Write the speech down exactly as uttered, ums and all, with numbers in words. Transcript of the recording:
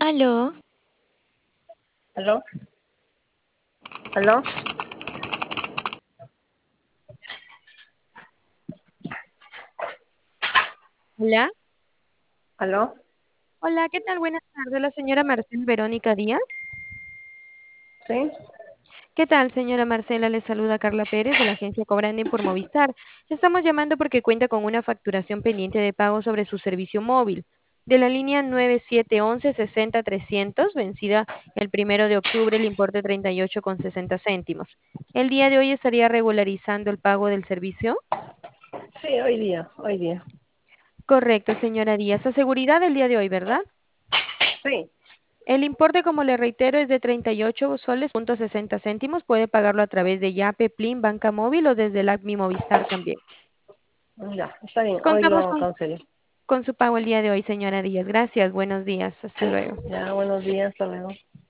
Aló, ¿Aló? ¿Aló? hola. ¿Aló? Hola, ¿qué tal? Buenas tardes, la señora Marcela Verónica Díaz. ¿Sí? ¿Qué tal, señora Marcela? Le saluda Carla Pérez de la agencia Cobranding por Movistar. Estamos llamando porque cuenta con una facturación pendiente de pago sobre su servicio móvil de la línea nueve siete once sesenta trescientos, vencida el primero de octubre, el importe treinta y ocho con sesenta céntimos. ¿El día de hoy estaría regularizando el pago del servicio? Sí, hoy día, hoy día. Correcto, señora Díaz. A seguridad del día de hoy, ¿verdad? Sí. El importe, como le reitero, es de treinta y ocho soles punto sesenta céntimos. Puede pagarlo a través de Yape, Plin, Banca Móvil o desde el app Mi Movistar también. Ya, está bien, hoy Contamos lo con, cancelo. con su pago el día de hoy, señora Díaz. Gracias, buenos días. Hasta Sí, luego. ya, buenos días, hasta luego.